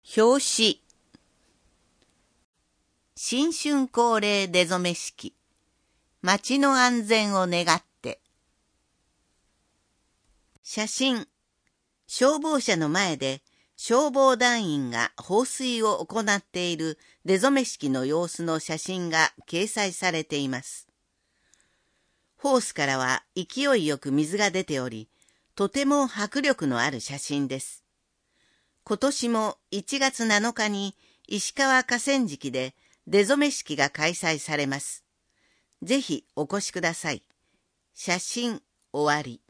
表紙。新春恒例出初め式。町の安全を願って。写真。消防車の前で消防団員が放水を行っている出初め式の様子の写真が掲載されています。ホースからは勢いよく水が出ており、とても迫力のある写真です。今年も1月7日に石川河川敷で出初め式が開催されます。ぜひお越しください。写真終わり。